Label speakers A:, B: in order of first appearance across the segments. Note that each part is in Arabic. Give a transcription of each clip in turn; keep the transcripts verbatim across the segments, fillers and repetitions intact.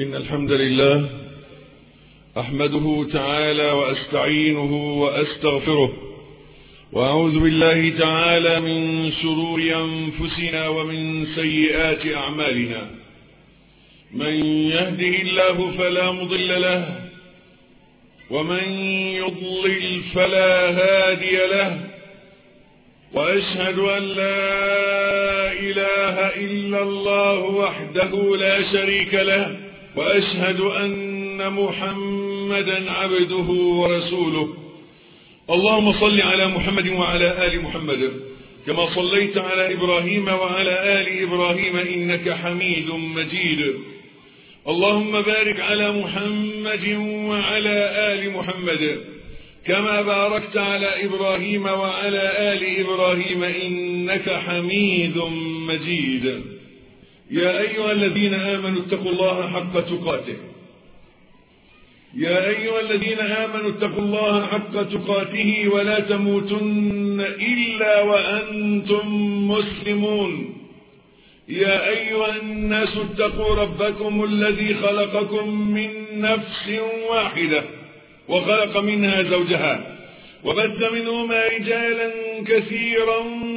A: إن الحمد لله أحمده تعالى وأستعينه وأستغفره، وأعوذ بالله تعالى من شرور أنفسنا ومن سيئات أعمالنا. من يهده الله فلا مضل له، ومن يضلل فلا هادي له، وأشهد أن لا إله إلا الله وحده لا شريك له، وأشهد أن محمدا عبده ورسوله. اللهم صل على محمد وعلى آل محمد كما صليت على إبراهيم وعلى آل إبراهيم إنك حميد مجيد. اللهم بارك على محمد وعلى آل محمد كما باركت على إبراهيم وعلى آل إبراهيم إنك حميد مجيد. يا أيها الذين آمنوا اتقوا الله حق تقاته يا أيها الذين آمنوا اتقوا الله حق تقاته ولا تموتن إلا وأنتم مسلمون. يا أيها الناس اتقوا ربكم الذي خلقكم من نفس واحدة وخلق منها زوجها وبث منهما رجالا كثيرا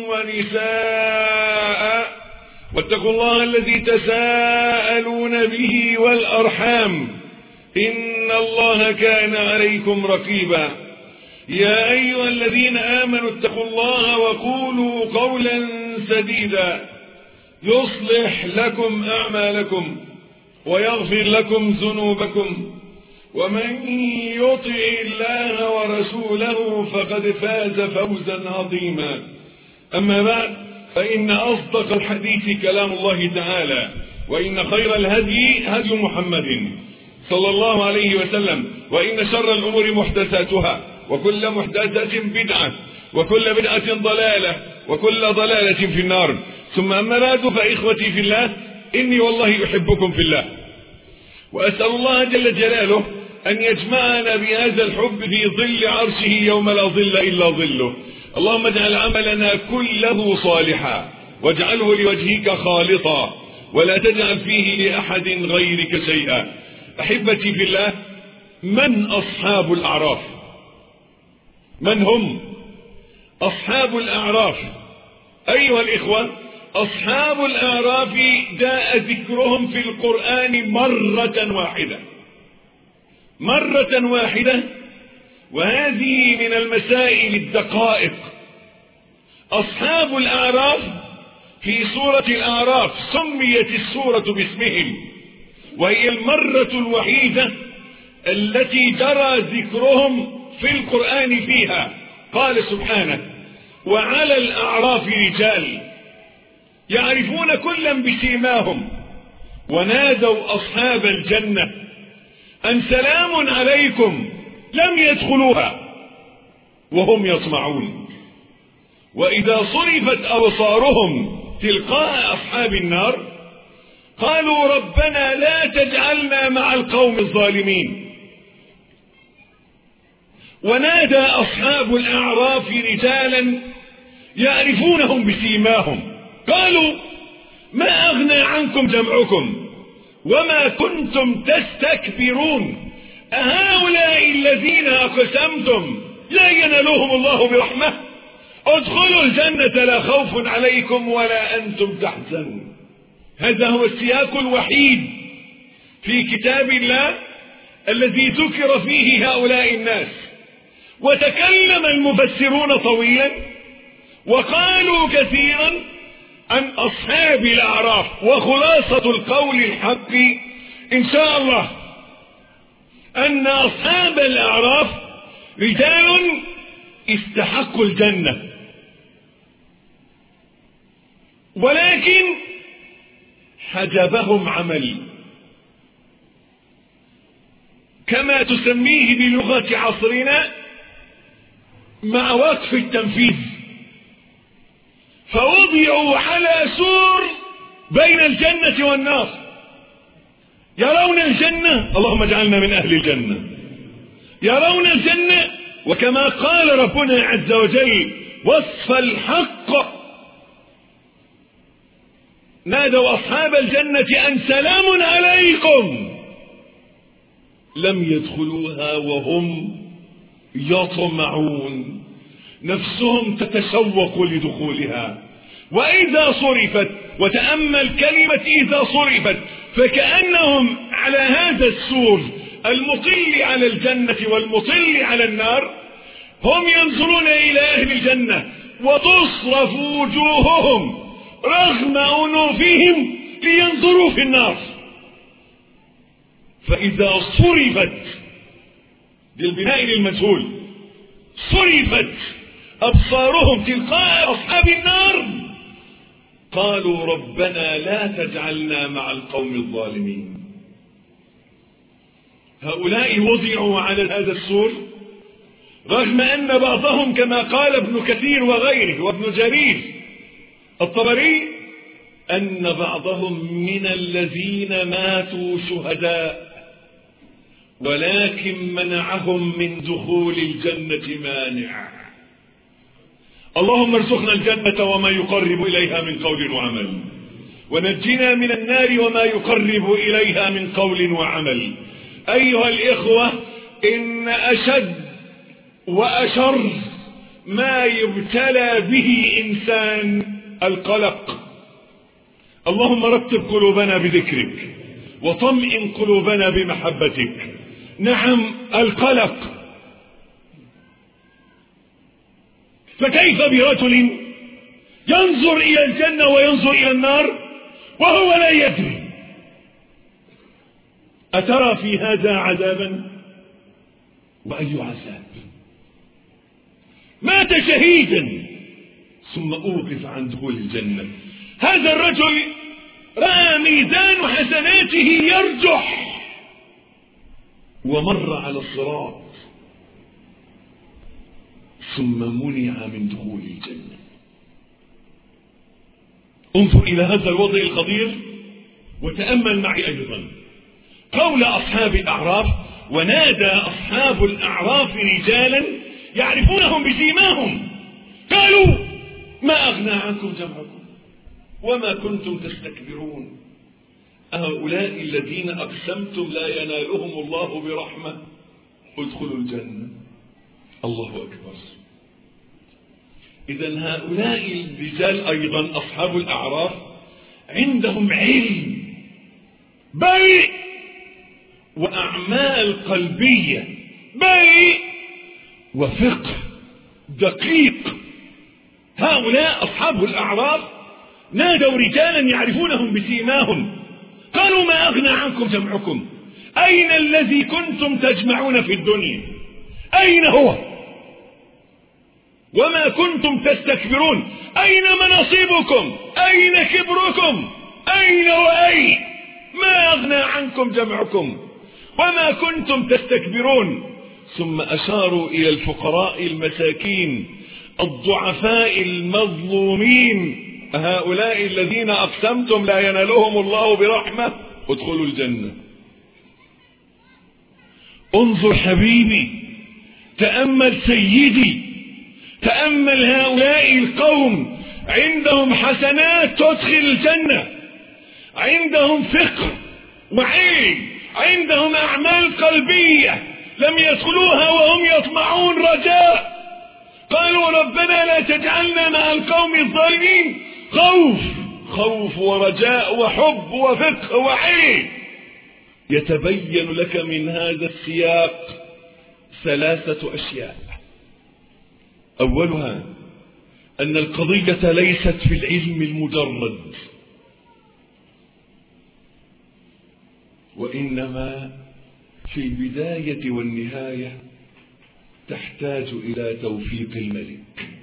A: ونساء، واتقوا الله الذي تساءلون به والأرحام إن الله كان عليكم رقيبا. يا أيها الذين آمنوا اتقوا الله وقولوا قولا سديدا يصلح لكم أعمالكم ويغفر لكم ذنوبكم، ومن يطع الله ورسوله فقد فاز فوزا عظيما. أما بعد، فإن أصدق الحديث كلام الله تعالى، وإن خير الهدي هدي محمد صلى الله عليه وسلم، وإن شر الأمور محدثاتها، وكل محدثة بدعة، وكل بدعة ضلالة، وكل ضلالة في النار. ثم أما بعد، فإخوتي في الله، إني والله أحبكم في الله، وأسأل الله جل جلاله أن يجمعنا بهذا الحب في ظل عرشه يوم لا ظل إلا ظله. اللهم اجعل عملنا كله صالحا، واجعله لوجهك خالصا، ولا تجعل فيه لأحد غيرك شيئا. أحبتي في الله، من أصحاب الأعراف؟ من هم أصحاب الأعراف؟ أيها الإخوة، أصحاب الأعراف جاء ذكرهم في القرآن مرة واحدة مرة واحدة وهذه من المسائل الدقائق. أصحاب الأعراف في سورة الأعراف سميت السورة باسمهم، وهي المرة الوحيدة التي جرى ذكرهم في القرآن فيها. قال سبحانه: وعلى الأعراف رجال يعرفون كلا بسيماهم ونادوا أصحاب الجنة أن سلام عليكم لم يدخلوها وهم يطمعون، وإذا صرفت أبصارهم تلقاء أصحاب النار قالوا ربنا لا تجعلنا مع القوم الظالمين. ونادى أصحاب الأعراف رجالا يعرفونهم بسيماهم قالوا ما أغنى عنكم جمعكم وما كنتم تستكبرون أهؤلاء الذين أقسمتم لا ينالهم الله برحمة ادخلوا الجنة لا خوف عليكم ولا أنتم تحزنون. هذا هو السياق الوحيد في كتاب الله الذي ذكر فيه هؤلاء الناس. وتكلم المفسرون طويلا وقالوا كثيرا عن أصحاب الأعراف، وخلاصة القول الحق إن شاء الله أن أصحاب الأعراف رجال استحقوا الجنة، ولكن حجبهم عمل، كما تسميه بلغة عصرنا مع وقف التنفيذ، فوضعوا على سور بين الجنة والنار يرون الجنة، اللهم اجعلنا من أهل الجنة، يرون الجنة، وكما قال ربنا عز وجل وصف الحق نادوا أصحاب الجنة أن سلام عليكم لم يدخلوها وهم يطمعون، نفسهم تتشوق لدخولها. وإذا صرفت، وتأمل كلمة إذا صرفت، فكأنهم على هذا السور المطل على الجنة والمطل على النار، هم ينظرون إلى أهل الجنة وتصرف وجوههم رغم أنوفهم لينظروا في النار. فإذا صرفت بالبناء للمجهول، صرفت أبصارهم تلقاء أصحاب النار، قالوا ربنا لا تجعلنا مع القوم الظالمين. هؤلاء وضعوا على هذا السور رغم أن بعضهم كما قال ابن كثير وغيره وابن جرير الطبري أن بعضهم من الذين ماتوا شهداء، ولكن منعهم من دخول الجنة مانع. اللهم ارزقنا الجنة وما يقرب إليها من قول وعمل، ونجنا من النار وما يقرب إليها من قول وعمل. أيها الإخوة، إن أشد وأشر ما يبتلى به إنسان القلق. اللهم رتب قلوبنا بذكرك وطمئن قلوبنا بمحبتك. نعم، القلق. فكيف برجل ينظر إلى الجنة وينظر إلى النار وهو لا يدري؟ أترى في هذا عذابا؟ وأي عذاب؟ مات شهيدا ثم أوقف عن دخول الجنة. هذا الرجل رأى ميزان حسناته يرجح ومر على الصراط ثم منع من دخول الجنة. انظر إلى هذا الوضع الخطير وتأمل معي أيضا قول أصحاب الأعراف: ونادى أصحاب الأعراف رجالا يعرفونهم بسيماهم قالوا ما أغنى عنكم جمعكم وما كنتم تستكبرون أهؤلاء الذين أقسمتم لا ينالهم الله برحمة ادخلوا الجنة. الله أكبر. إذن هؤلاء الرجال أيضا أصحاب الأعراف عندهم علم بل وأعمال قلبية بل وفقه دقيق. هؤلاء أصحاب الأعراف نادوا رجالا يعرفونهم بسيماهم قالوا ما أغنى عنكم جمعكم، أين الذي كنتم تجمعون في الدنيا؟ أين هو؟ وما كنتم تستكبرون، أين مناصبكم؟ أين كبركم؟ أين وأين؟ ما أغنى عنكم جمعكم وما كنتم تستكبرون. ثم أشاروا إلى الفقراء المساكين الضعفاء المظلومين: هؤلاء الذين أقسمتم لا ينالهم الله برحمة ادخلوا الجنة. انظر حبيبي، تأمل سيدي، تأمل هؤلاء القوم عندهم حسنات تدخل الجنة، عندهم فقه وعلم، عندهم أعمال قلبية لم يدخلوها وهم يطمعون رجاء. قالوا ربنا لا تجعلنا مع القوم الظالمين. خوف خوف ورجاء وحب وفقه وعلم. يتبين لك من هذا السياق ثلاثة أشياء: أولها أن القضية ليست في العلم المجرد، وإنما في البداية والنهاية تحتاج إلى توفيق الملك،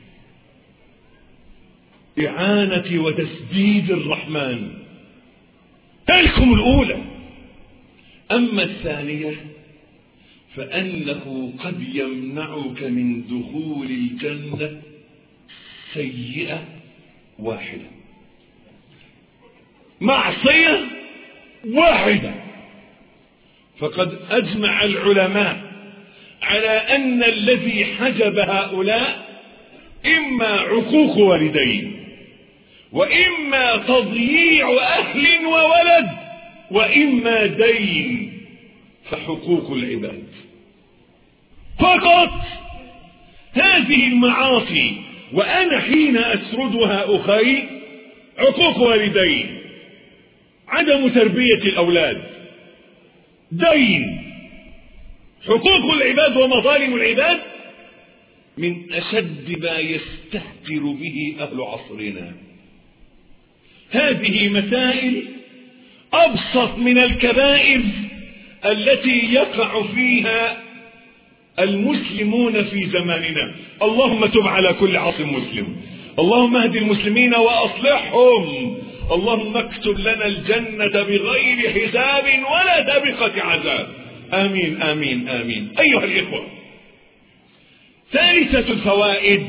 A: إعانة وتسديد الرحمن. تلكم الأولى. أما الثانية فأنه قد يمنعك من دخول الجنة سيئة واحدة، معصية واحدة. فقد أجمع العلماء على أن الذي حجب هؤلاء إما عقوق والدين، وإما تضييع أهل وولد، وإما دين. فحقوق العباد فقط. هذه المعاصي وأنا حين أسردها أخي: عقوق والدين، عدم تربية الأولاد، دين، حقوق العباد ومظالم العباد، من أشد ما يستهتر به أهل عصرنا. هذه مسائل أبسط من الكبائر التي يقع فيها المسلمون في زماننا. اللهم تب على كل عاص مسلم، اللهم اهد المسلمين وأصلحهم، اللهم اكتب لنا الجنة بغير حساب ولا سابقة عذاب. آمين آمين آمين. أيها الإخوة، ثالثة الفوائد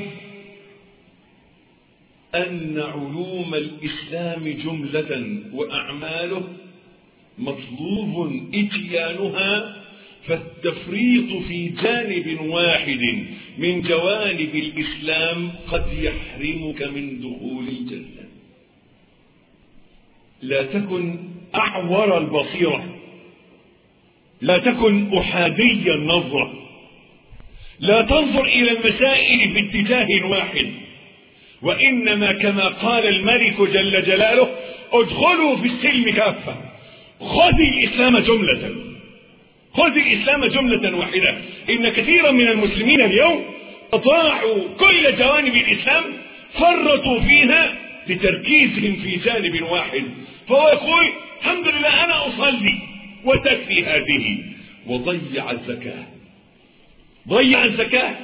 A: أن علوم الإسلام جملة وأعماله مطلوب إتيانها، فالتفريط في جانب واحد من جوانب الإسلام قد يحرمك من دخول الجنة. لا تكن أعور البصيرة، لا تكن أحادي النظرة، لا تنظر إلى المسائل باتجاه واحد، وإنما كما قال الملك جل جلاله: ادخلوا في السلم كافة. خذ الإسلام جملة، خذ الإسلام جملة واحدة. إن كثيرا من المسلمين اليوم أضاعوا كل جوانب الإسلام، فرطوا فيها لتركيزهم في جانب واحد، فهو يقول: الحمد لله أنا أصلي وتكفي هذه، وضيع الزكاة، ضيع الزكاة،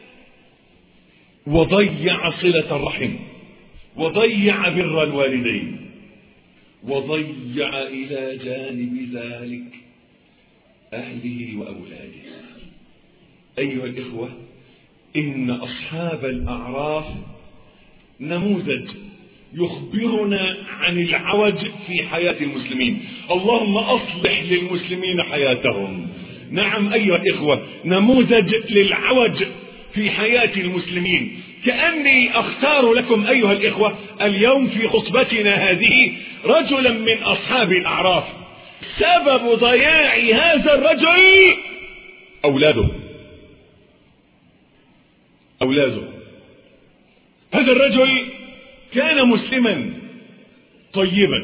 A: وضيع صلة الرحم، وضيع بر الوالدين، وضيع إلى جانب ذلك أهله وأولاده. أيها الإخوة، إن أصحاب الأعراف نموذج يخبرنا عن العوج في حياة المسلمين. اللهم أصلح للمسلمين حياتهم. نعم أيها الإخوة، نموذج للعوج في حياة المسلمين. كأني أختار لكم أيها الإخوة اليوم في خطبتنا هذه رجلا من أصحاب الأعراف. سبب ضياع هذا الرجل أولاده، أولاده. هذا الرجل كان مسلما طيبا،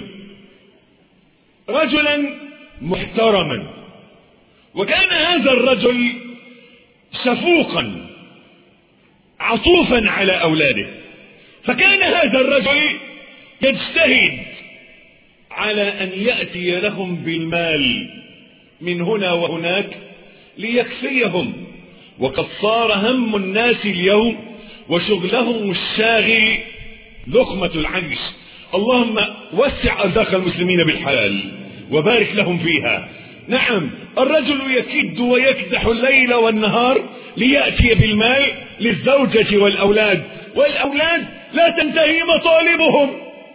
A: رجلا محترما، وكان هذا الرجل شفوقا عطوفا على أولاده. فكان هذا الرجل يجتهد على أن يأتي لهم بالمال من هنا وهناك ليكفيهم. وقد صار هم الناس اليوم وشغلهم الشاغل لقمة العيش. اللهم وسع أرزاق المسلمين بالحلال وبارك لهم فيها. نعم، الرجل يكد ويكدح الليل والنهار ليأتي بالمال للزوجة والأولاد، والأولاد لا تنتهي مطالبهم،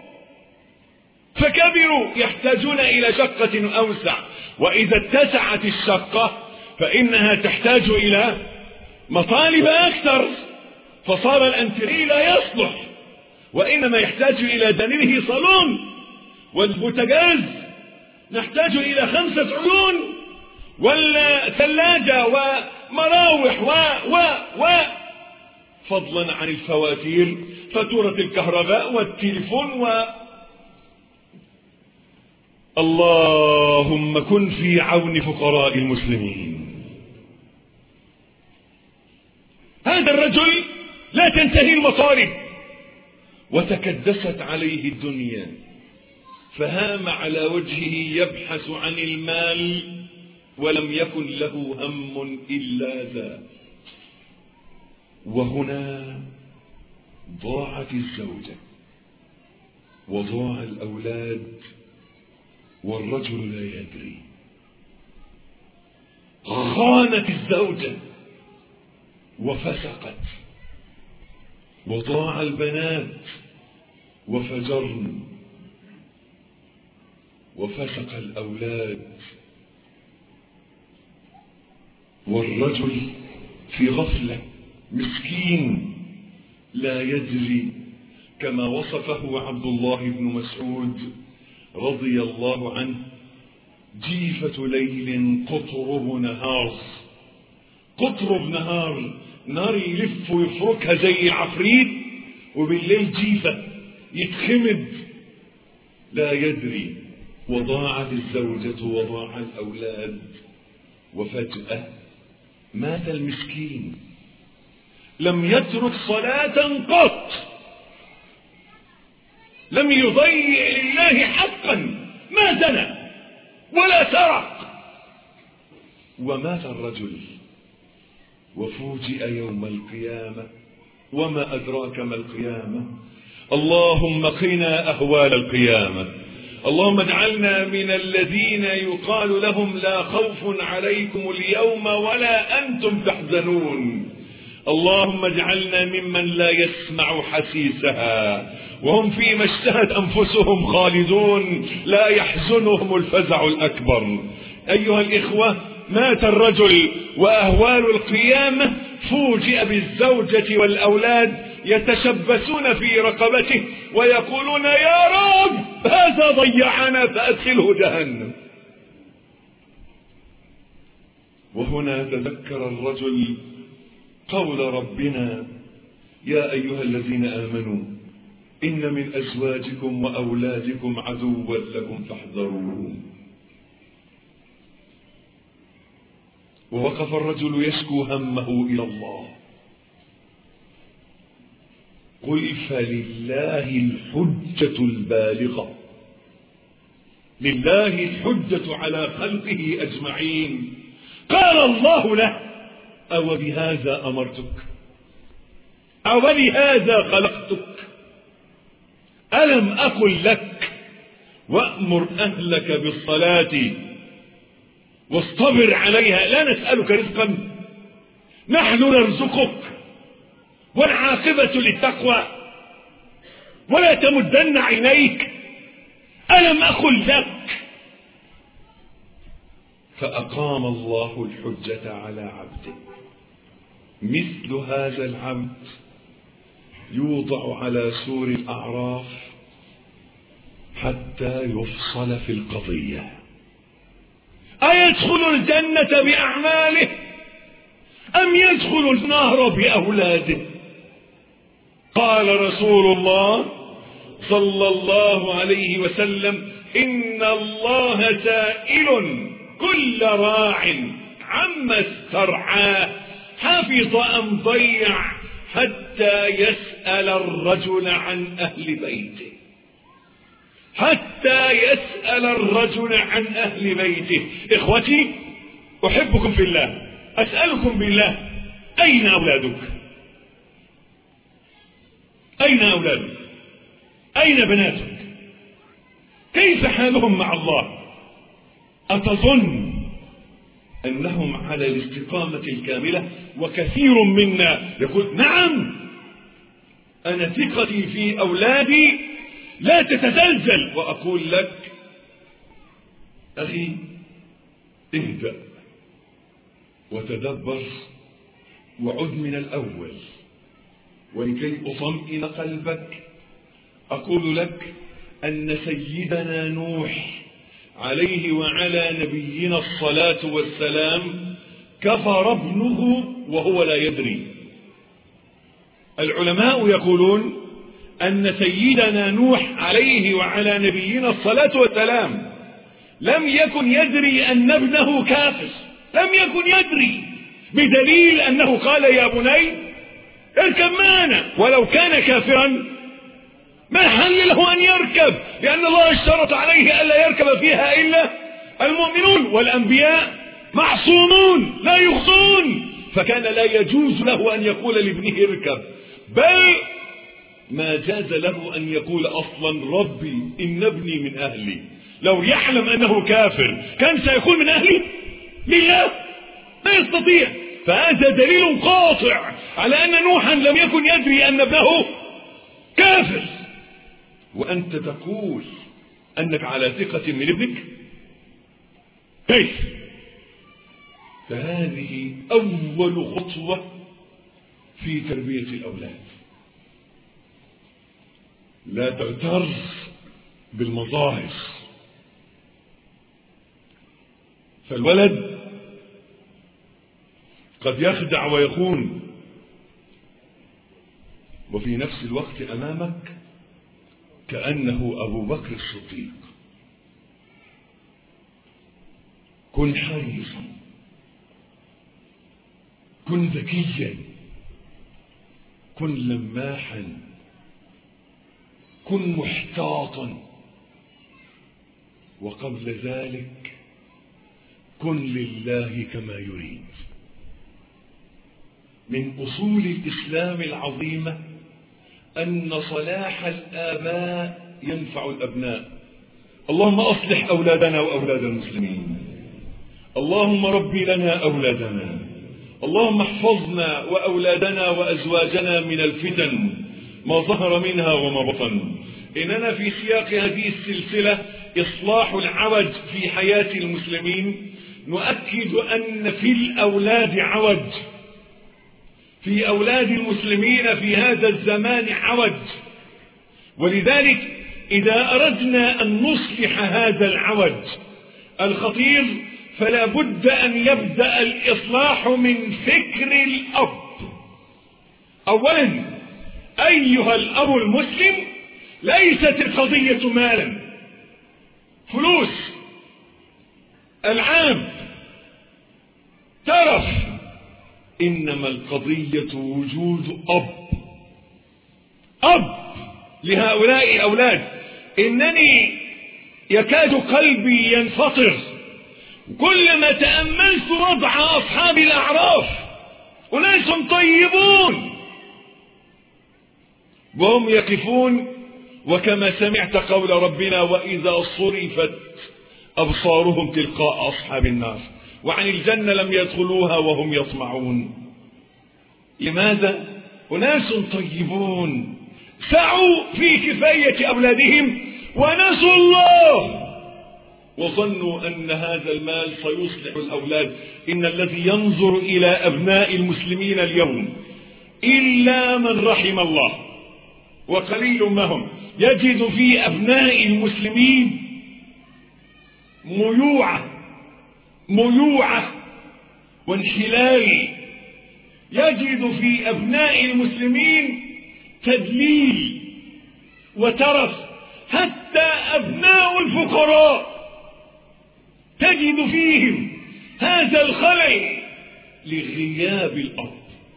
A: فكبروا يحتاجون إلى شقة أوسع، وإذا اتسعت الشقة فإنها تحتاج إلى مطالب أكثر، فصار الأنتري لا يصلح، وإنما يحتاج إلى دليله صالون، والبوتاجاز نحتاج إلى خمسة عيون، ولا ثلاجة ومراوح و و و فضلا عن الفواتير، فاتورة الكهرباء والتليفون و اللهم كن في عون فقراء المسلمين. هذا الرجل لا تنتهي المصارف، وتكدست عليه الدنيا، فهام على وجهه يبحث عن المال، ولم يكن له هم إلا ذا. وهنا ضاعت الزوجة وضاع الأولاد، والرجل لا يدري. خانت الزوجة وفسقت، وضاع البنات وفجرن، وفسق الأولاد، والرجل في غفلة مسكين لا يدري، كما وصفه عبد الله بن مسعود رضي الله عنه جيفة ليل قطره نهار. قطره بنهار، نار يلف ويفركها زي العفريت، وبالليل جيفة يتخمد لا يدري. وضاعت الزوجة وضاع الأولاد، وفجأة مات المسكين. لم يترك صلاة قط، لم يضيع لله حقا، ما زنى ولا سرق. ومات الرجل وفوجئ يوم القيامة. وما أدراك ما القيامة؟ اللهم قنا أهوال القيامة. اللهم اجعلنا من الذين يقال لهم لا خوف عليكم اليوم ولا أنتم تحزنون. اللهم اجعلنا ممن لا يسمع حسيسها وهم فيما اشتهت أنفسهم خالدون، لا يحزنهم الفزع الأكبر. أيها الإخوة، مات الرجل وأهوال القيامة. فوجئ بالزوجة والأولاد يتشبثون في رقبته ويقولون يا رب هذا ضيعنا فأدخله جهنم. وهنا تذكر الرجل قول ربنا يا أيها الذين آمنوا إن من أزواجكم وأولادكم عدوا لكم فاحذروهم. ووقف الرجل يشكو همه إلى الله. قل فلله الحجة البالغة، لله الحجة على خلقه أجمعين. قال الله له أو بهذا أمرتك أو بهذا خلقتك ألم أقل لك وأمر أهلك بالصلاة واصطبر عليها لا نسألك رزقا نحن نرزقك والعاقبة للتقوى ولا تمدن عينيك ألم أقل لك. فأقام الله الحجة على عبده. مثل هذا العبد يوضع على سور الأعراف حتى يفصل في القضية. أيدخل الجنة بأعماله أم يدخل النار بأولاده؟ قال رسول الله صلى الله عليه وسلم إن الله سائل كل راع عما استرعاه حفظ أم ضيع حتى يسأل الرجل عن أهل بيته. حتى يسأل الرجل عن أهل بيته. إخوتي أحبكم في الله، أسألكم بالله، أين أولادك؟ أين أولادك؟ أين بناتك؟ كيف حالهم مع الله؟ أتظن أنهم على الاستقامة الكاملة؟ وكثير منا يقول نعم أنا ثقتي في أولادي لا تتزلزل. وأقول لك أخي اهدأ وتدبر وعد من الأول. ولكي أطمئن قلبك أقول لك أن سيدنا نوح عليه وعلى نبينا الصلاة والسلام كفر ابنه وهو لا يدري. العلماء يقولون أن سيدنا نوح عليه وعلى نبينا الصلاة والسلام لم يكن يدري أن ابنه كافر، لم يكن يدري، بدليل أنه قال يا بني اركب معنا. ولو كان كافرا ما حل له أن يركب، لأن الله اشترط عليه ألا يركب فيها إلا المؤمنون، والأنبياء معصومون لا يخطئون، فكان لا يجوز له أن يقول لابنه اركب، بل ما جاز له أن يقول أصلا ربي إن ابني من أهلي. لو يعلم أنه كافر كان سيكون من أهلي؟ لله لا يستطيع. فهذا دليل قاطع على أن نوحا لم يكن يدري أن ابنه كافر، وأنت تقول أنك على ثقة من ابنك؟ كيف؟ فهذه أول خطوة في تربية الأولاد. لا تغتر بالمظاهر، فالولد قد يخدع ويخون، وفي نفس الوقت أمامك كأنه أبو بكر الصديق. كن حريصا، كن ذكيا، كن لماحا، كن محتاطا، وقبل ذلك كن لله كما يريد. من أصول الإسلام العظيمة أن صلاح الآباء ينفع الأبناء. اللهم أصلح أولادنا وأولاد المسلمين، اللهم ربي لنا أولادنا، اللهم احفظنا وأولادنا وأزواجنا من الفتن ما ظهر منها وما بطن. إننا في سياق هذه السلسلة إصلاح العوج في حياة المسلمين نؤكد أن في الأولاد عوج، في أولاد المسلمين في هذا الزمان عوج. ولذلك إذا أردنا أن نصلح هذا العوج الخطير فلا بد أن يبدأ الإصلاح من فكر الأب. أولا أيها الأب المسلم، ليست القضية مالا، فلوس، ألعاب، ترف، إنما القضية وجود أب. أب لهؤلاء الأولاد. إنني يكاد قلبي ينفطر كلما تأملت وضع أصحاب الأعراف، أناس طيبون وهم يقفون، وكما سمعت قول ربنا وإذا صرفت أبصارهم تلقاء أصحاب النار وعن الجنة لم يدخلوها وهم يطمعون. لماذا؟ أناس طيبون سعوا في كفاية أولادهم ونسوا الله وظنوا أن هذا المال سيصلح الأولاد. إن الذي ينظر إلى أبناء المسلمين اليوم إلا من رحم الله وقليل ما هم، يجد في أبناء المسلمين ميوعة ميوعة وانحلال، يجد في أبناء المسلمين تدليل وترف. حتى أبناء الفقراء تجد فيهم هذا الخلل لغياب الأب.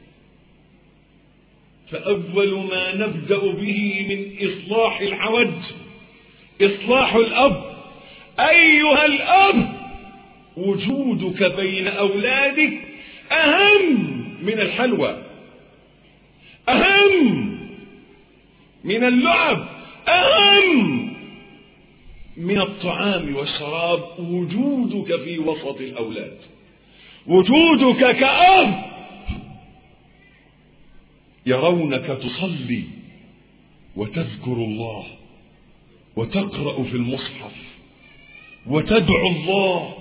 A: فأول ما نبدأ به من إصلاح العوج إصلاح الأب. أيها الأب، وجودك بين أولادك أهم من الحلوى، أهم من اللعب، أهم من الطعام والشراب. وجودك في وسط الأولاد، وجودك كأب يرونك تصلي وتذكر الله وتقرأ في المصحف وتدعو الله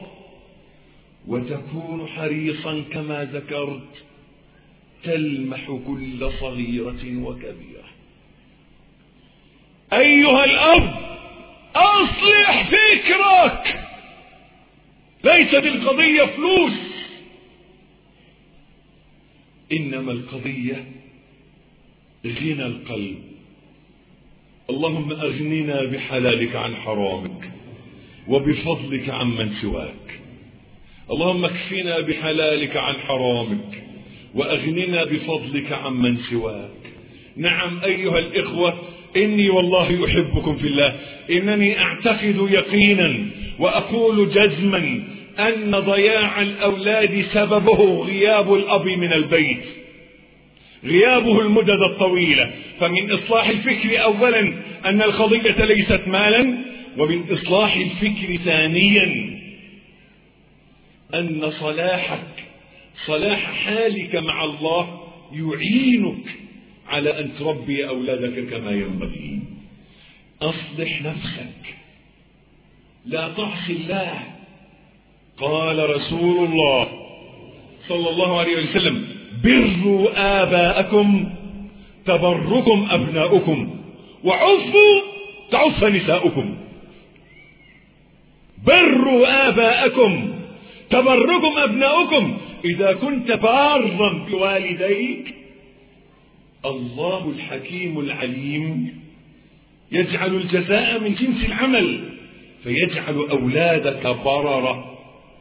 A: وتكون حريصا كما ذكرت تلمح كل صغيرة وكبيرة. أيها الأب، أصلح فكرك. ليست القضية فلوس، إنما القضية غنى القلب. اللهم أغننا بحلالك عن حرامك وبفضلك عمن سواك. اللهم اكفنا بحلالك عن حرامك وأغننا بفضلك عمن سواك. نعم أيها الإخوة، إني والله أحبكم في الله. إنني أعتقد يقينا وأقول جزما أن ضياع الأولاد سببه غياب الأب من البيت، غيابه المدد الطويلة. فمن إصلاح الفكر أولا أن القضية ليست مالا، ومن إصلاح الفكر ثانيا أن صلاحك صلاح حالك مع الله يعينك على أن تربي أولادك كما ينبغي. أصلح نفسك، لا تعصي الله. قال رسول الله صلى الله عليه وسلم: بروا آباءكم تبركم أبناؤكم وعفوا تعف نساؤكم. بروا آباءكم تبركم أبناؤكم إذا كنت بارا بوالديك. الله الحكيم العليم يجعل الجزاء من جنس العمل فيجعل أولادك بررة.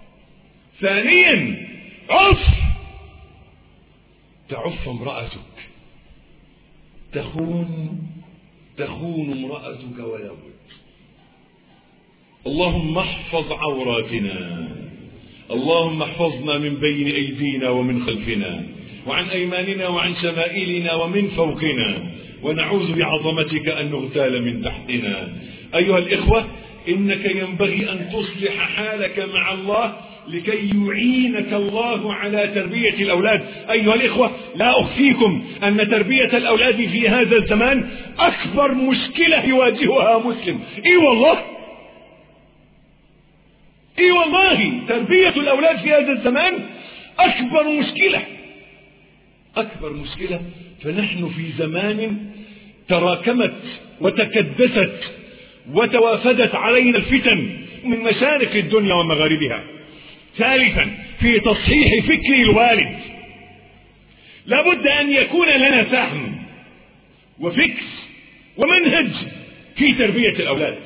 A: ثانيا عف، تعف امرأتك، تخون تخون امرأتك ولا بد. اللهم احفظ عوراتنا، اللهم احفظنا من بين أيدينا ومن خلفنا وعن أيماننا وعن شمائلنا ومن فوقنا، ونعوذ بعظمتك أن نغتال من تحتنا. أيها الإخوة، إنك ينبغي أن تصلح حالك مع الله لكي يعينك الله على تربية الأولاد. أيها الإخوة، لا أخفيكم أن تربية الأولاد في هذا الزمان أكبر مشكلة يواجهها مسلم. إي والله إي والله تربية الأولاد في هذا الزمان أكبر مشكلة أكبر مشكلة. فنحن في زمان تراكمت وتكدست وتوافدت علينا الفتن من مشارق الدنيا ومغاربها. ثالثا، في تصحيح فكر الوالد لابد أن يكون لنا فهم وفكر ومنهج في تربية الأولاد.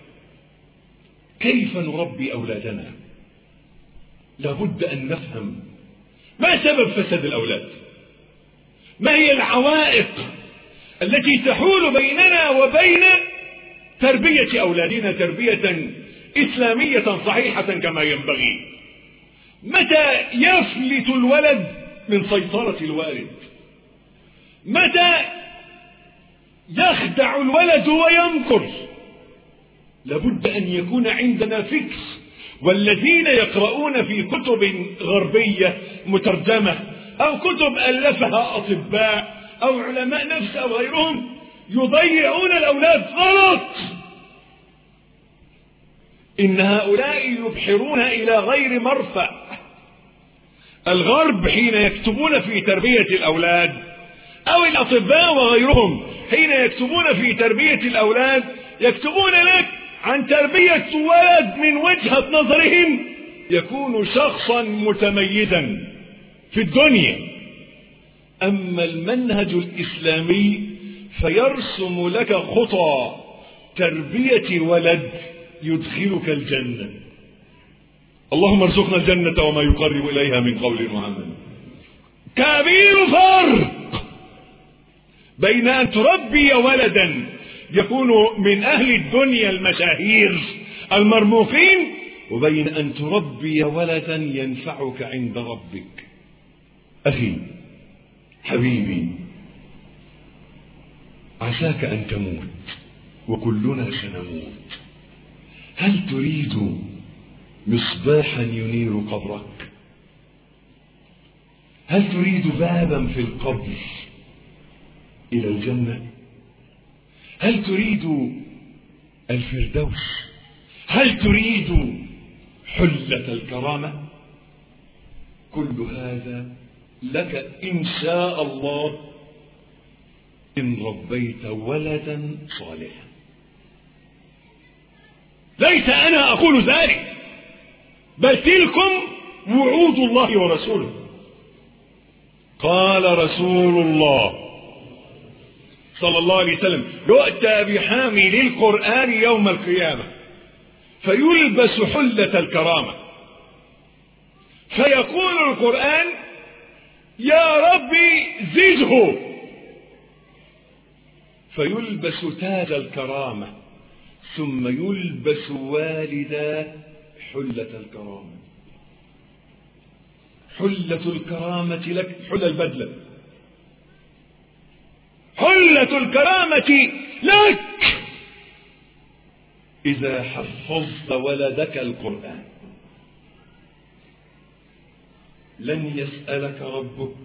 A: كيف نربي أولادنا؟ لابد أن نفهم ما سبب فساد الأولاد، ما هي العوائق التي تحول بيننا وبين تربية أولادنا تربية إسلامية صحيحة كما ينبغي. متى يفلت الولد من سيطرة الوالد؟ متى يخدع الولد ويمكر؟ لابد أن يكون عندنا فكر. والذين يقرؤون في كتب غربية مترجمة أو كتب ألفها أطباء أو علماء نفس أو غيرهم يضيعون الأولاد غلط. إن هؤلاء يبحرون إلى غير مرفأ. الغرب حين يكتبون في تربية الأولاد أو الأطباء وغيرهم حين يكتبون في تربية الأولاد يكتبون لك عن تربية ولد من وجهة نظرهم يكون شخصا متميزا في الدنيا. أما المنهج الإسلامي فيرسم لك خطى تربية ولد يدخلك الجنة. اللهم ارزقنا الجنة وما يقرب إليها من قول وعمل. كبير فرق بين أن تربي ولدا يكون من أهل الدنيا المشاهير المرموقين وبين أن تربي ولدا ينفعك عند ربك. أخي حبيبي، عساك أن تموت وكلنا سنموت. هل تريد مصباحا ينير قبرك؟ هل تريد بابا في القبر إلى الجنة؟ هل تريد الفردوس؟ هل تريد حلة الكرامة؟ كل هذا لك إن شاء الله إن ربيت ولدا صالحا. ليس أنا أقول ذلك، بل تلكم وعود الله ورسوله. قال رسول الله صلى الله عليه وسلم: يؤتى بحامل القرآن يوم القيامة فيلبس حلة الكرامة فيقول القرآن: يا ربي زده، فيلبس تاج الكرامة ثم يلبس والدا حلة الكرامة. حلة الكرامة لك، حلة البدلة، حلة الكرامة لك إذا حفظت ولدك القرآن. لن يسألك ربك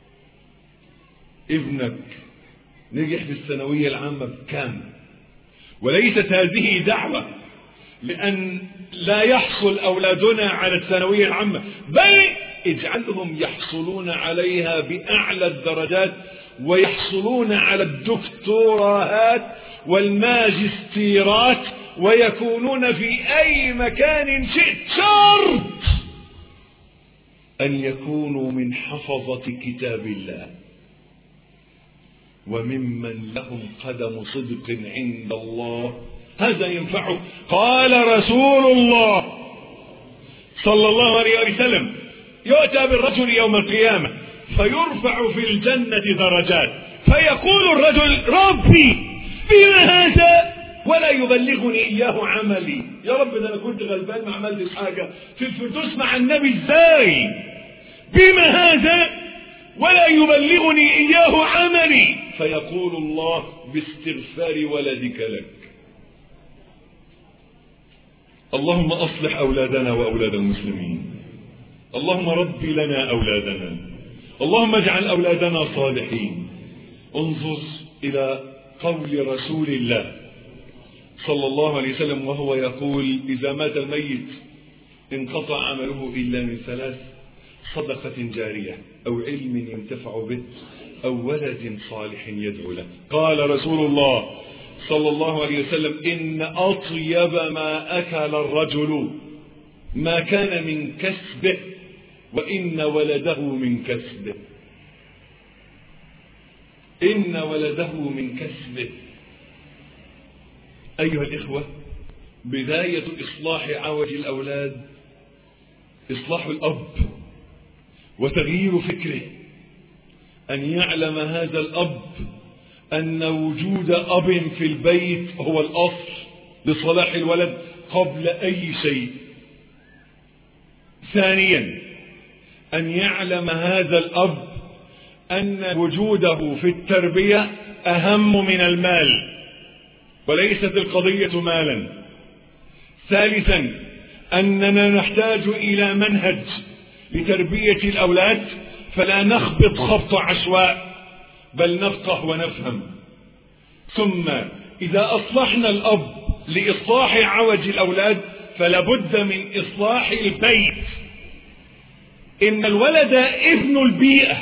A: ابنك نجح في الثانوية العامة بكام، وليست هذه دعوة لأن لا يحصل أولادنا على الثانوية العامة، بل اجعلهم يحصلون عليها بأعلى الدرجات ويحصلون على الدكتوراهات والماجستيرات ويكونون في أي مكان شئت، شرط أن يكونوا من حفظة كتاب الله وممن لهم قدم صدق عند الله، هذا ينفعه. قال رسول الله صلى الله عليه وسلم: يؤتى بالرجل يوم القيامة فيرفع في الجنة درجات، فيقول الرجل: ربي بما هذا ولا يبلغني إياه عملي. يا رب ده أنا كنت غلبان ما عملتش حاجة في الفردوس مع النبي، ازاي بما هذا ولا يبلغني إياه عملي؟ فيقول الله: باستغفار ولدك لك. اللهم أصلح أولادنا وأولاد المسلمين، اللهم رب لنا أولادنا، اللهم اجعل أولادنا صالحين. انظر إلى قول رسول الله صلى الله عليه وسلم وهو يقول: إذا مات الميت انقطع عمله إلا من ثلاث: صدقة جارية أو علم ينتفع به أو ولد صالح يدعو له. قال رسول الله صلى الله عليه وسلم: إن أطيب ما أكل الرجل ما كان من كسبه وإن ولده من كسبه. إن ولده من كسبه. أيها الإخوة، بداية إصلاح عوج الأولاد إصلاح الأب وتغيير فكره، أن يعلم هذا الأب أن وجود أب في البيت هو الأصل لصلاح الولد قبل أي شيء. ثانيا، أن يعلم هذا الأب أن وجوده في التربية أهم من المال، وليست القضية مالا. ثالثا، أننا نحتاج إلى منهج لتربية الأولاد، فلا نخبط خبط عشواء بل نفقه ونفهم. ثم إذا أصلحنا الأب لإصلاح عوج الأولاد فلا بد من إصلاح البيت. إن الولد ابن البيئة،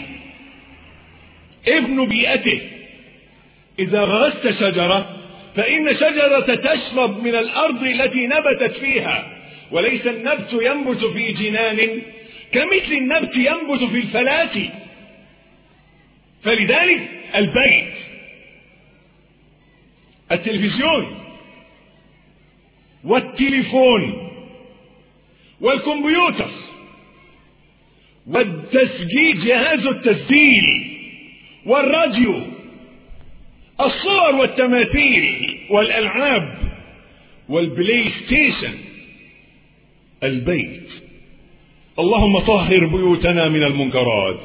A: ابن بيئته. إذا غرست شجرة فإن شجرة تشرب من الأرض التي نبتت فيها، وليس النبت ينبت في جنان كمثل النبت ينبت في الفلاة. فلذلك البيت، التلفزيون والتليفون والكمبيوتر والتسجيل، جهاز التسجيل والراديو، الصور والتماثيل والألعاب والبلاي ستيشن، البيت. اللهم طهر بيوتنا من المنكرات.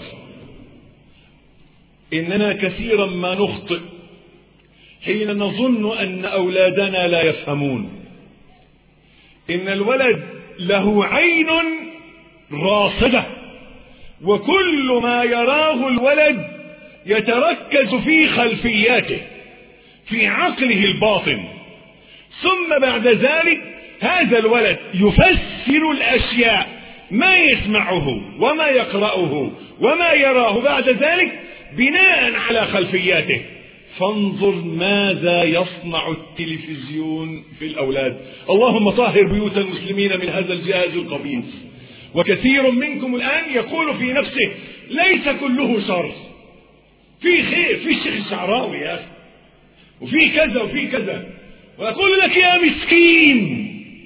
A: إننا كثيرا ما نخطئ حين نظن أن أولادنا لا يفهمون. إن الولد له عين راصدة، وكل ما يراه الولد يتركز في خلفياته، في عقله الباطن، ثم بعد ذلك هذا الولد يفسر الأشياء، ما يسمعه وما يقرأه وما يراه بعد ذلك بناء على خلفياته. فانظر ماذا يصنع التلفزيون في الأولاد. اللهم طهر بيوت المسلمين من هذا الجهاز القبيح. وكثير منكم الآن يقول في نفسه: ليس كله شر، في خير، في الشيخ الشعراوي يا أخي، وفي كذا وفي كذا. وأقول لك يا مسكين،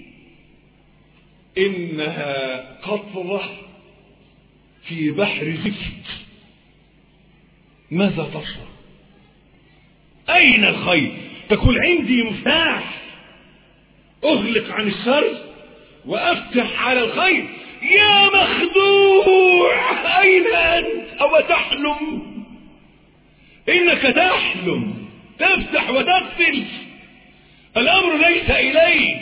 A: إنها قطرة في بحر زفت، ماذا تصنع؟ أين الخير؟ تقول عندي مفتاح أغلق عن الشر وأفتح على الخير. يا مخدوع، أين أنت؟ أو تحلم؟ إنك تحلم، تفتح وتقتل. الأمر ليس إليك،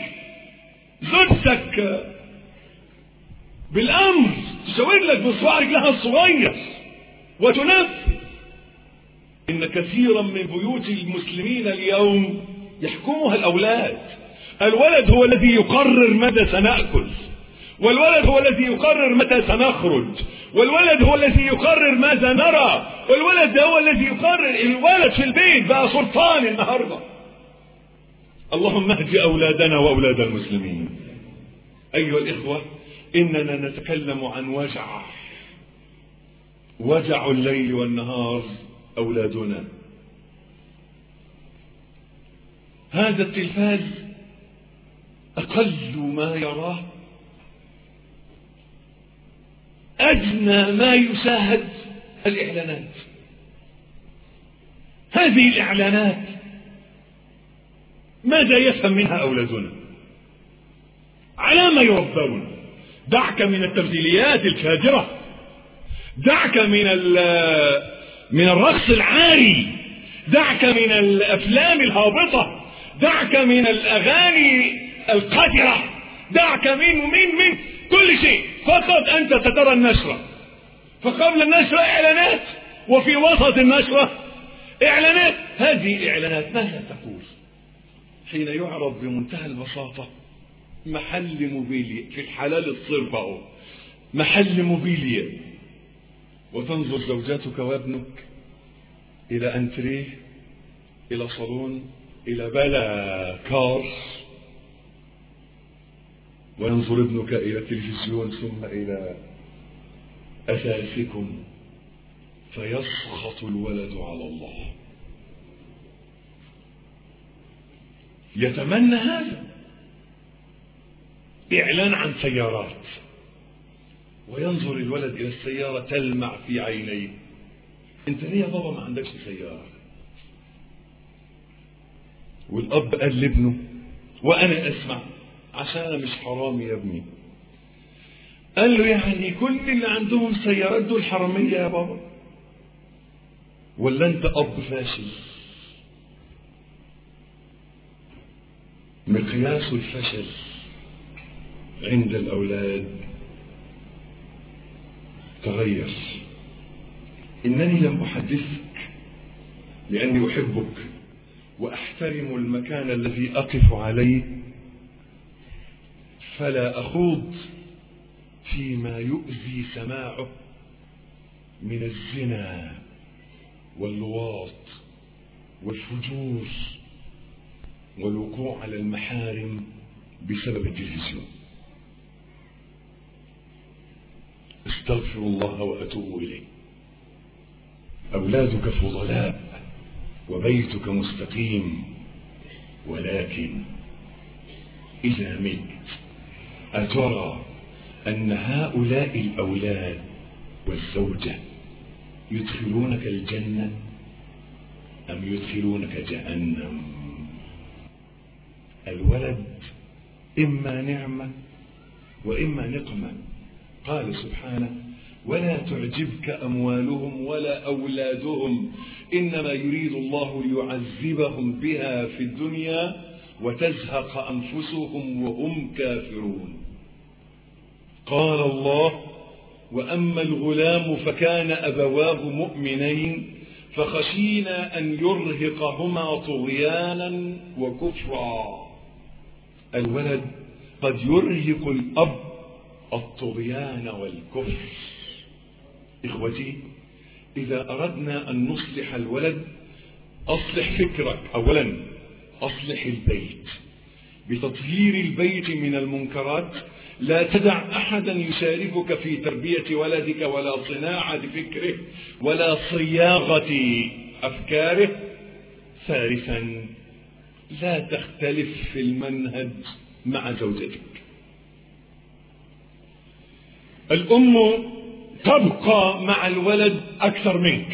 A: زدتك بالأمر، تشاور لك بصباع رجلها الصغير وتنفذ. إن كثيرا من بيوت المسلمين اليوم يحكمها الأولاد. الولد هو الذي يقرر متى سنأكل، والولد هو الذي يقرر متى سنخرج، والولد هو الذي يقرر ماذا نرى، والولد هو الذي يقرر. الولد في البيت بقى سلطان النهارده. اللهم اهد أولادنا وأولاد المسلمين. أيها الإخوة، إننا نتكلم عن وجع وجع الليل والنهار أولادنا. هذا التلفاز أقل ما يراه، أدنى ما يشاهد الإعلانات. هذه الإعلانات ماذا يفهم منها أولادنا؟ على ما يربون؟ دعك من التمثيليات الفاجرة، دعك من من الرقص العاري، دعك من الأفلام الهابطة، دعك من الأغاني القذرة، دعك من من من كل شيء. فقط أنت سترى النشرة، فقبل النشرة إعلانات، وفي وسط النشرة إعلانات. هذه الإعلانات ماذا تقول؟ حين يعرض بمنتهى البساطة محل موبيليا في الحلال الصرف اهو، محل موبيليا، وتنظر زوجاتك وابنك إلى أنتريه، إلى صالون، إلى بلا كار، وينظر ابنك إلى التلفزيون ثم إلى أثاثكم، فيسخط الولد على الله. يتمنى هذا، إعلان عن سيارات، وينظر الولد إلى السيارة تلمع في عينيه. أنت ليه يا بابا ما عندكش سيارة؟ والأب قال لابنه وأنا أسمع عشان أنا مش حرامي يا ابني، قال له يعني كل اللي عندهم سيارات دول حرامية يا بابا، ولا أنت أب فاشل؟ مقياس الفشل عند الأولاد تغير. إنني لم أحدثك لأني أحبك وأحترم المكان الذي أقف عليه، فلا أخوض فيما يؤذي سماعه من الزنا واللواط والفجور والوقوع على المحارم بسبب التلفزيون. استغفر الله وأتوب إليه. أولادك فضلاء وبيتك مستقيم، ولكن إذا مت أترى أن هؤلاء الأولاد والزوجة يدخلونك الجنة أم يدخلونك جهنم؟ الولد إما نعمة وإما نقمة. قال سبحانه: ولا تعجبك أموالهم ولا أولادهم إنما يريد الله ليعذبهم بها في الدنيا وتزهق أنفسهم وهم كافرون. قال الله: وأما الغلام فكان أبواه مؤمنين فخشينا أن يرهقهما طغيانا وكفرا. الولد قد يرهق الأب الطغيان والكفر. إخوتي، إذا أردنا أن نصلح الولد أصلح فكرك. أولا أصلح البيت بتطهير البيت من المنكرات. لا تدع أحدا يشاركك في تربية ولدك ولا صناعة فكره ولا صياغة أفكاره. ثالثا لا تختلف في المنهج مع زوجتك. الأم تبقى مع الولد أكثر منك،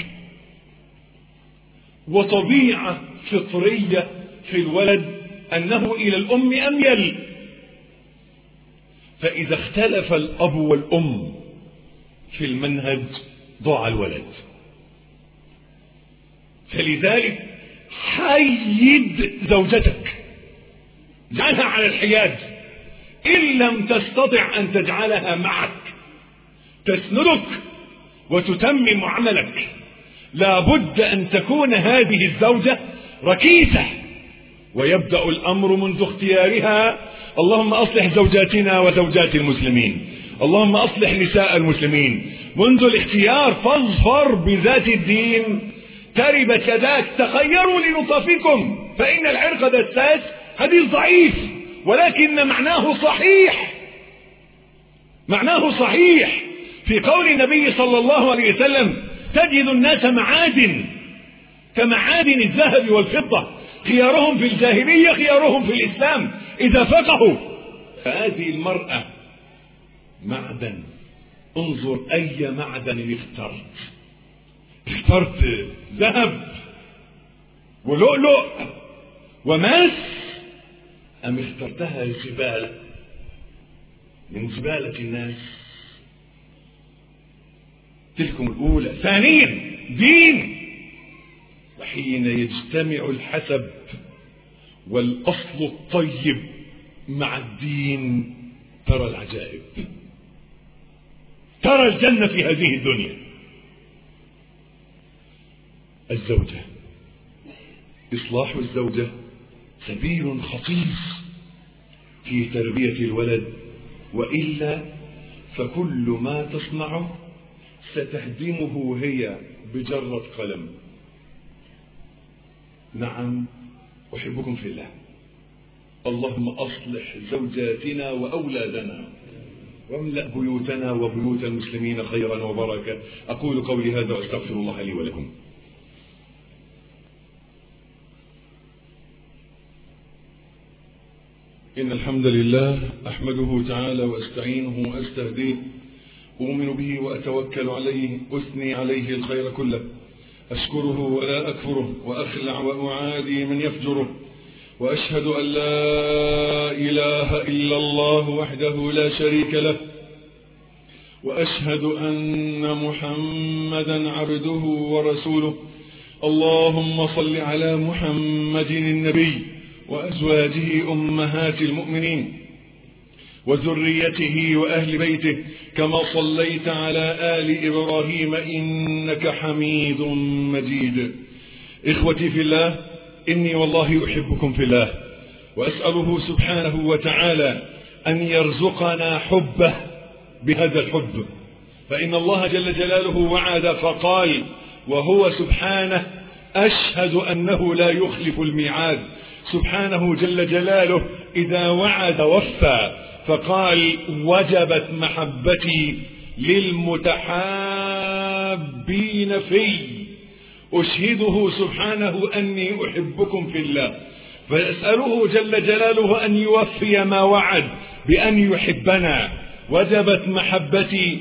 A: وطبيعة فطرية في الولد أنه إلى الأم أميل، فإذا اختلف الأب والأم في المنهج ضاع الولد. فلذلك حيد زوجتك، اجعلها على الحياد. إن لم تستطع أن تجعلها معك تسندك وتتمم عملك، لابد أن تكون هذه الزوجة ركيزة، ويبدأ الأمر منذ اختيارها. اللهم أصلح زوجاتنا وزوجات المسلمين، اللهم أصلح نساء المسلمين منذ الاختيار. فاظفر بذات الدين تربت يداك. تخيروا لنطفكم فإن العرق دساس. حديث ضعيف ولكن معناه صحيح، معناه صحيح. في قول النبي صلى الله عليه وسلم تجد الناس معادن كمعادن الذهب والفضة، خيارهم في الجاهلية خيارهم في الإسلام إذا فقهوا. فهذه المرأة معدن، انظر أي معدن اخترت. اخترت ذهب ولؤلؤ وماس أم اخترتها زبالة من زبالة الناس؟ تلكم الأولى. ثانيا دين، وحين يجتمع الحسب والأصل الطيب مع الدين ترى العجائب، ترى الجنة في هذه الدنيا. الزوجة، إصلاح الزوجة سبيل خطير في تربية الولد، وإلا فكل ما تصنعه ستهدمه هي بجرة قلم. نعم، أحبكم في الله. اللهم أصلح زوجاتنا وأولادنا واملأ بيوتنا وبيوت المسلمين خيرا وبركة. أقول قولي هذا وأستغفر الله لي ولكم. إن الحمد لله أحمده تعالى وأستعينه وأستهديه، أؤمن به وأتوكل عليه، أثني عليه الخير كله، أشكره ولا أكفره، وأخلع وأعادي من يفجره، وأشهد أن لا إله إلا الله وحده لا شريك له، وأشهد أن محمدا عبده ورسوله. اللهم صل على محمد النبي وأزواجه أمهات المؤمنين وذريته وأهل بيته، كما صليت على آل إبراهيم إنك حميد مجيد. إخوتي في الله، إني والله أحبكم في الله، وأسأله سبحانه وتعالى أن يرزقنا حبه بهذا الحب، فإن الله جل جلاله وعد فقال وهو سبحانه أشهد أنه لا يخلف الميعاد. سبحانه جل جلاله إذا وعد وفى، فقال وجبت محبتي للمتحابين في. أشهده سبحانه أني أحبكم في الله، فأسأله جل جلاله أن يوفي ما وعد بأن يحبنا. وجبت محبتي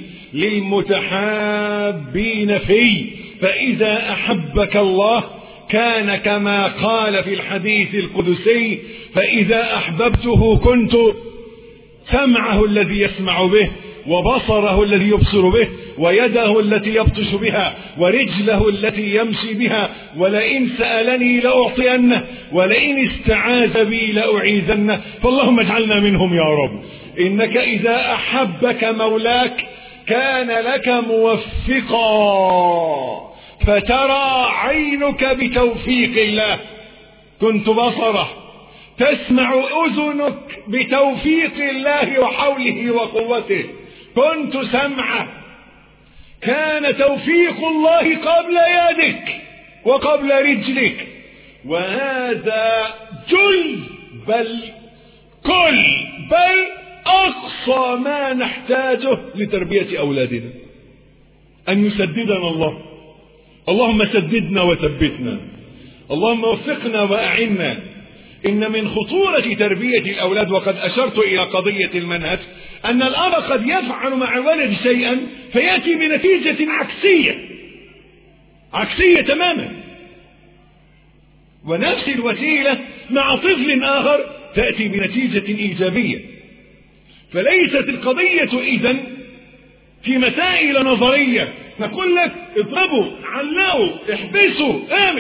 A: للمتحابين في، فإذا أحبك الله كان كما قال في الحديث القدسي فإذا أحببته كنت سمعه الذي يسمع به، وبصره الذي يبصر به، ويده التي يبطش بها، ورجله التي يمشي بها، ولئن سألني لأعطينه، ولئن استعاذ بي لأعيذنه. فاللهم اجعلنا منهم يا رب. إنك إذا أحبك مولاك كان لك موفقا، فترى عينك بتوفيق الله كنت بصره، تسمع أذنك بتوفيق الله وحوله وقوته كنت سمعه. كان توفيق الله قبل يدك وقبل رجلك، وهذا جل بل كل بل أقصى ما نحتاجه لتربية أولادنا، أن يسددنا الله. اللهم سددنا وثبتنا، اللهم وفقنا وأعنا. إن من خطورة تربية الأولاد، وقد أشرت إلى قضية المنهج، أن الأب قد يفعل مع الولد شيئا فيأتي بنتيجة عكسية عكسية تماما، ونفس الوسيلة مع طفل آخر تأتي بنتيجة إيجابية. فليست القضية إذن في مسائل نظرية نقول لك اضربوا علقوا احبسوا اعمل،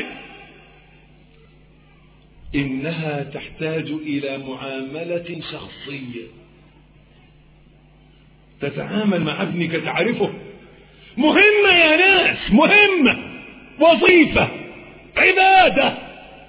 A: إنها تحتاج إلى معاملة شخصية. تتعامل مع ابنك تعرفه. مهمة يا ناس، مهمة، وظيفة، عبادة.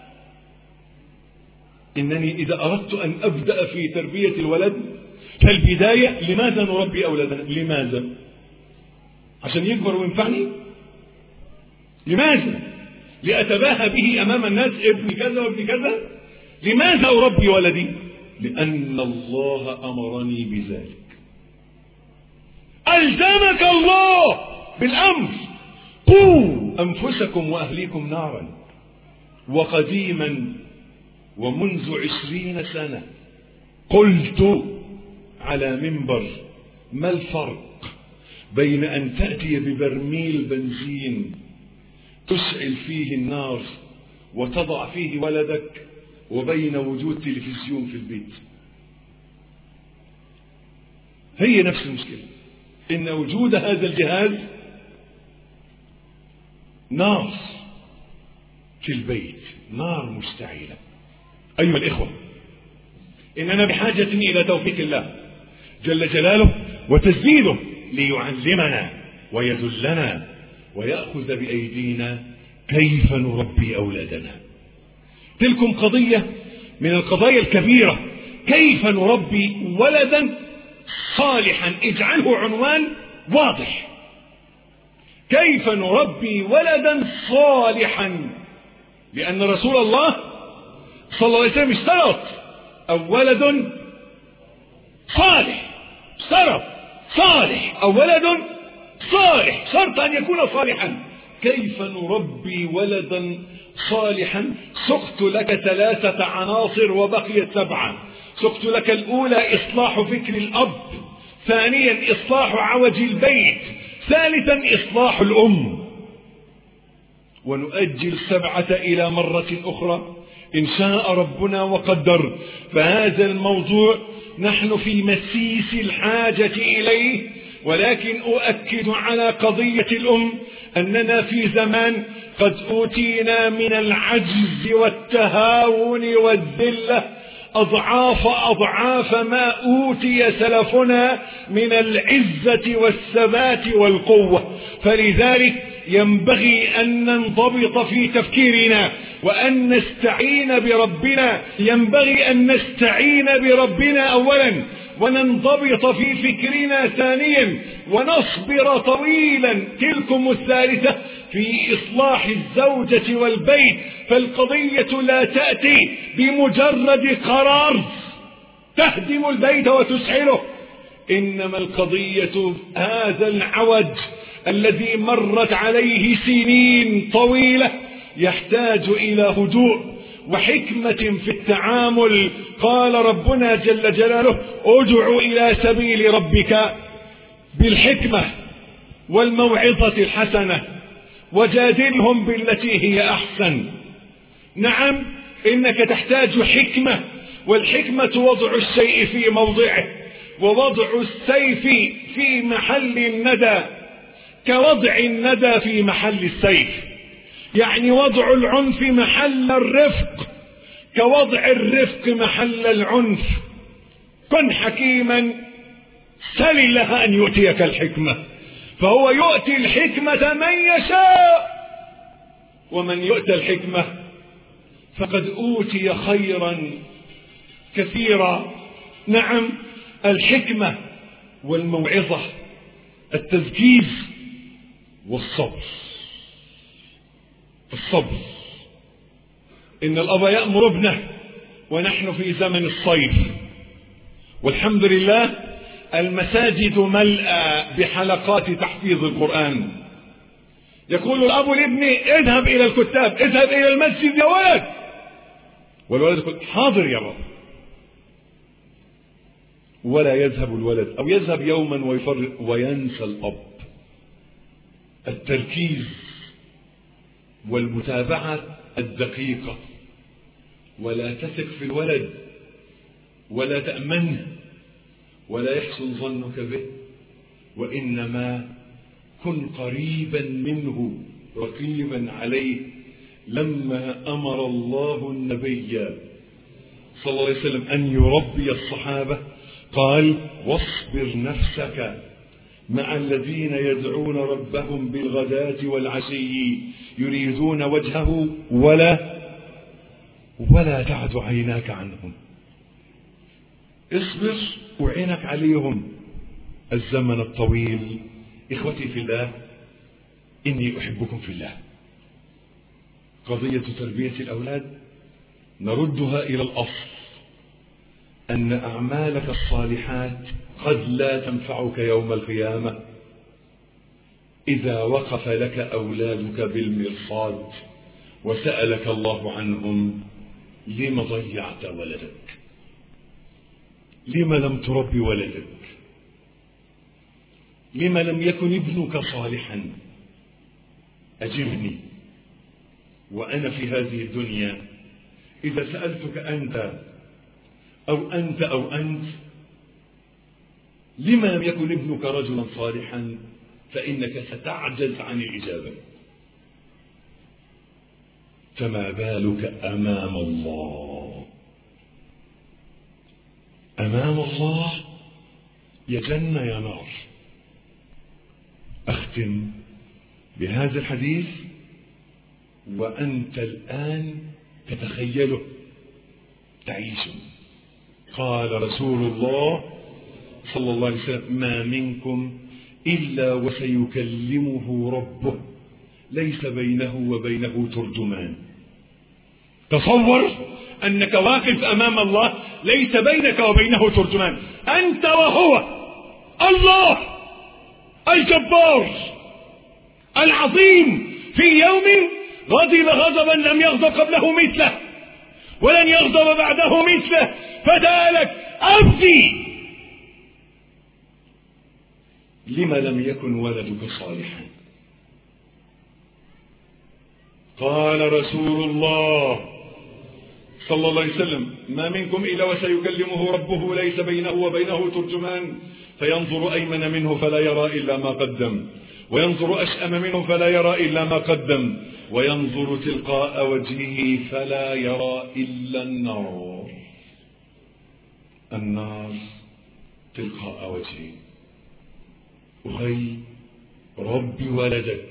A: إنني إذا أردت أن أبدأ في تربية الولد فالبداية لماذا نربي أولادنا؟ لماذا؟ عشان يكبر وينفعني؟ لماذا؟ لأتباهى به أمام الناس ابن كذا وابن كذا؟ لماذا أربي ولدي؟ لأن الله أمرني بذلك. ألزمك الله بالأمر: قوا أنفسكم وأهليكم نارا. وقديما ومنذ عشرين سنة قلت على منبر: ما الفرق بين أن تأتي ببرميل بنزين تشعل فيه النار وتضع فيه ولدك وبين وجود تلفزيون في البيت؟ هي نفس المشكلة، إن وجود هذا الجهاز نار في البيت، نار مشتعلة. أيها الإخوة، إننا بحاجة إلى توفيق الله جل جلاله وتسديده ليعلمنا ويدلنا ويأخذ بأيدينا كيف نربي أولادنا. تلكم قضية من القضايا الكبيرة: كيف نربي ولدا صالحا. اجعله عنوان واضح: كيف نربي ولدا صالحا. لأن رسول الله صلى الله عليه وسلم اشترط: أو ولد صالح. اشترط صالح أو ولد صالح، شرط أن يكون صالحا. كيف نربي ولدا صالحا؟ سقت لك ثلاثة عناصر وبقيت سبعة. سقت لك الأولى: إصلاح فكر الأب، ثانيا إصلاح عوج البيت، ثالثا إصلاح الأم. ونؤجل السبعة إلى مرة أخرى إن شاء ربنا وقدر. فهذا الموضوع نحن في مسيس الحاجة إليه، ولكن أؤكد على قضية الأم أننا في زمان قد أوتينا من العجز والتهاون والذلة أضعاف أضعاف ما أوتي سلفنا من العزة والثبات والقوة. فلذلك ينبغي أن ننضبط في تفكيرنا وأن نستعين بربنا. ينبغي أن نستعين بربنا أولا، وننضبط في فكرنا ثانيا، ونصبر طويلا تلكم الثالثة في إصلاح الزوجة والبيت. فالقضية لا تأتي بمجرد قرار تهدم البيت وتسعله، إنما القضية هذا العوج الذي مرت عليه سنين طويلة يحتاج إلى هدوء وحكمة في التعامل. قال ربنا جل جلاله: ادع إلى سبيل ربك بالحكمة والموعظة الحسنة وجادلهم بالتي هي أحسن. نعم، إنك تحتاج حكمة، والحكمة وضع الشيء في موضعه، ووضع السيف في محل الندى كوضع الندى في محل السيف. يعني وضع العنف محل الرفق كوضع الرفق محل العنف. كن حكيما، سل الله أن يؤتيك الحكمة، فهو يؤتي الحكمة من يشاء، ومن يؤتى الحكمة فقد أوتي خيرا كثيرا. نعم، الحكمة والموعظة، التذكير والصبر. الصبر. إن الأب يأمر ابنه، ونحن في زمن الصيف، والحمد لله المساجد ملأى بحلقات تحفيظ القرآن. يقول الأب لابنه: اذهب إلى الكتاب، اذهب إلى المسجد يا ولد، والولد يقول: حاضر يا رب. ولا يذهب الولد، أو يذهب يوما ويفرق وينسى الأب. التركيز والمتابعة الدقيقة، ولا تثق في الولد ولا تأمنه ولا يحسن ظنك به، وإنما كن قريبا منه رقيبا عليه. لما أمر الله النبي صلى الله عليه وسلم أن يربي الصحابة قال: واصبر نفسك مع الذين يدعون ربهم بالغداة والعشي يريدون وجهه ولا ولا تعد عيناك عنهم. اصبر وعينك عليهم الزمن الطويل. إخوتي في الله، إني أحبكم في الله. قضية تربية الأولاد نردها إلى الأصل: أن أعمالك الصالحات قد لا تنفعك يوم القيامة إذا وقف لك أولادك بالمرصاد وسألك الله عنهم: لم ضيعت ولدك؟ لم لم تربي ولدك؟ لم لم يكن ابنك صالحا؟ أجبني وأنا في هذه الدنيا إذا سألتك أنت أو أنت أو أنت لم لم يكن ابنك رجلا صالحا، فإنك ستعجز عن الإجابة. فما بالك أمام الله؟ أمام الله يا جنة يا نار. أختم بهذا الحديث وأنت الآن تتخيله تعيشه. قال رسول الله صلى الله عليه وسلم: ما منكم إلا وسيكلمه ربه ليس بينه وبينه ترجمان. تصور أنك واقف أمام الله ليس بينك وبينه ترجمان، أنت وهو، الله الجبار العظيم، في يوم غضب غضبا لم يغضب قبله مثله ولن يغضب بعده مثله، فذلك أبدي لما لم يكن ولدك صالحا. قال رسول الله صلى الله عليه وسلم: ما منكم إلا وسيكلمه ربه ليس بينه وبينه ترجمان، فينظر أيمن منه فلا يرى إلا ما قدم، وينظر أشأم منه فلا يرى إلا ما قدم، وينظر تلقاء وجهه فلا يرى إلا النار. النار تلقاء وجهه. أخي، رب ولدك.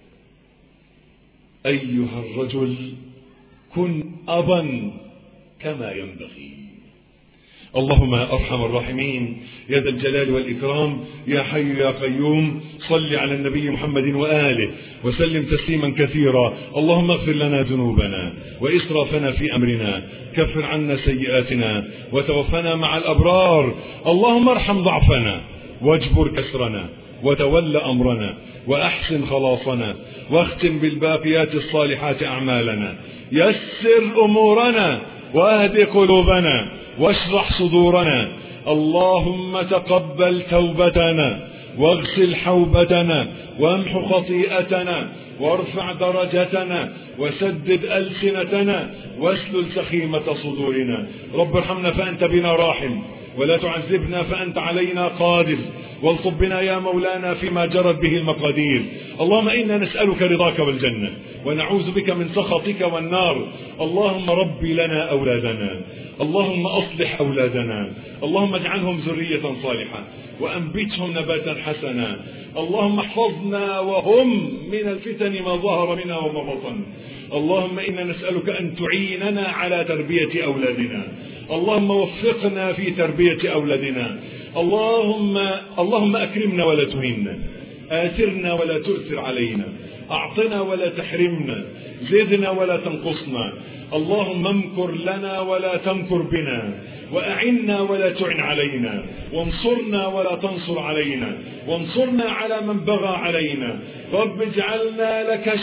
A: أيها الرجل، كن أبا كما ينبغي. اللهم يا أرحم الراحمين يا ذا الجلال والإكرام يا حي يا قيوم، صل على النبي محمد وآله وسلم تسليما كثيرا. اللهم اغفر لنا ذنوبنا وإسرافنا في أمرنا، كفر عنا سيئاتنا وتوفنا مع الأبرار. اللهم ارحم ضعفنا واجبر كسرنا وتول أمرنا وأحسن خلاصنا، واختم بالباقيات الصالحات أعمالنا. يسر أمورنا واهد قلوبنا واشرح صدورنا. اللهم تقبل توبتنا واغسل حوبتنا وامح خطيئتنا وارفع درجتنا وسدد ألسنتنا واسلل سخيمة صدورنا. رب ارحمنا فأنت بنا راحم، ولا تعذبنا فأنت علينا قادر، والطب بنا يا مولانا فيما جرت به المقادير. اللهم إنا نسألك رضاك والجنة ونعوذ بك من سخطك والنار. اللهم رب لنا أولادنا، اللهم أصلح أولادنا، اللهم اجعلهم ذرية صالحة وأنبتهم نباتا حسنا. اللهم احفظنا وهم من الفتن ما ظهر منها وما بطن. اللهم إنا نسألك أن تعيننا على تربية أولادنا. اللهم وفقنا في تربية أولادنا. اللهم اللهم أكرمنا ولا تهنا، آثرنا ولا تؤثر علينا، أعطنا ولا تحرمنا، زدنا ولا تنقصنا. اللهم امكر لنا ولا تمكر بنا، وأعنا ولا تعن علينا، وانصرنا ولا تنصر علينا، وانصرنا على من بغى علينا. رب اجعلنا لك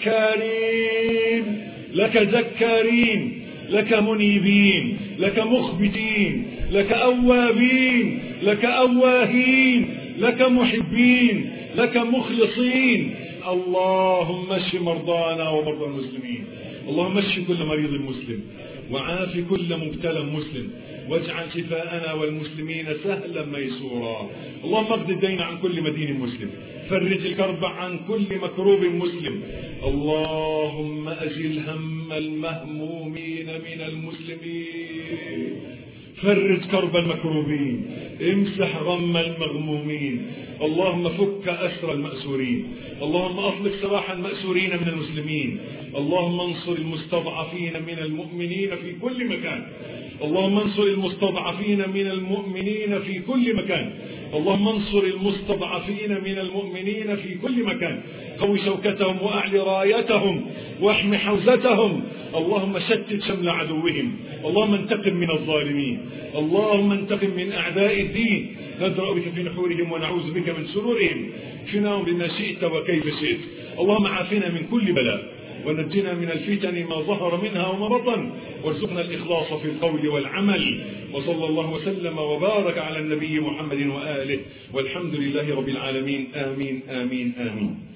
A: شكارين، لك ذكارين، لك منيبين، لك مخبتين، لك أوابين، لك أواهين، لك محبين، لك مخلصين. اللهم اشف مرضانا ومرضى المسلمين. اللهم اشف كل مريض مسلم وعاف كل مبتلى مسلم، واجعل شفاءنا والمسلمين سهلا ميسورا. اللهم اقض الدين عن كل مدين مسلم، فرج الكرب عن كل مكروب مسلم. اللهم أزل هم المهمومين من المسلمين، فرج كرب المكروبين، امسح غم المغمومين. اللهم فك أسر المأسورين. اللهم أطلق سراح المأسورين من المسلمين. اللهم انصر المستضعفين من المؤمنين في كل مكان. اللهم انصر المستضعفين من المؤمنين في كل مكان. اللهم انصر المستضعفين من المؤمنين في كل مكان. قوي شوكتهم وأعل رايتهم واحم حوزتهم. اللهم شتت شمل عدوهم، اللهم انتقم من الظالمين، اللهم انتقم من أعداء الدين. ندرأ بك في نحورهم ونعوذ بك من شرورهم، شناهم بما شئت وكيف شئت. اللهم عافنا من كل بلاء ونجنا من الفتن ما ظهر منها وما بطن، وارزقنا الإخلاص في القول والعمل. وصلى الله وسلم وبارك على النبي محمد وآله، والحمد لله رب العالمين. آمين آمين آمين.